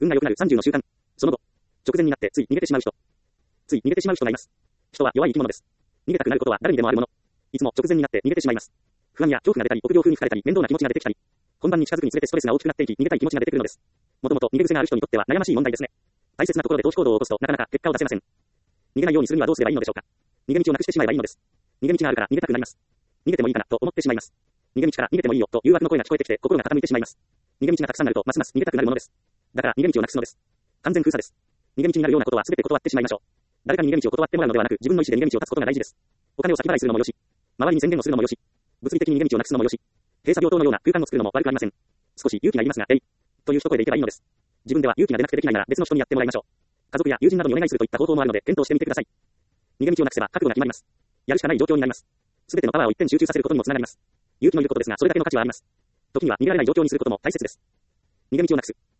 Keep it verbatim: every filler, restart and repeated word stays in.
運が良くなるさんじゅうの習慣。その後、直前になってつい逃げてしまう人。つい逃げてしまう人がいます。人は弱い生き物です。逃げたくなることは誰にでもあるもの。いつも直前になって逃げてしまいます。不安や恐怖が出たり、臆病風に吹かれたり、面倒な気持ちが出てきたり、本番に近づくにつれてストレスが大きくなっていき、逃げたい気持ちが出てくるのです。もともと逃げ癖がある人にとっては悩ましい問題ですね。大切なところで逃避行動を起こすとなかなか結果を出せません。逃げないようにするにはどうすればいいのでしょうか。逃げ道をなくしてしまえばいいのです。逃げ道があるから逃げたくなります。逃げてもいいかなと思ってしまいます。逃げ道から逃げてもいいよと誘惑の声が聞こえてきて心が傾いてしまいます。逃げ道がたくさんあるとますます逃げたくなるものです。だから逃げ道をなくすのです。完全封鎖です。逃げ道になるようなことは全て断ってしまいましょう。誰かに逃げ道を断ってもらうのではなく、自分の意思で逃げ道を断つことが大事です。お金を先払いするのもよし、周りに宣言をするのもよし、物理的に逃げ道をなくすのもよし、閉鎖病棟のような空間を作るのも悪くありません。少し勇気がいりますが、えい、という一声でいけばいいのです。自分では勇気が出なくてできないなら別の人にやってもらいましょう。家族や友人などにお願いするといった方法もあるので検討してみてください。逃げ道をなくせば覚悟が決まります。やるしかない状況になります。すべてのパワーを一点集中させることにもつながります。勇気のいることですが、それだけの価値はあります。時には逃げられない状況にすることも大切です。逃げ道をなくす。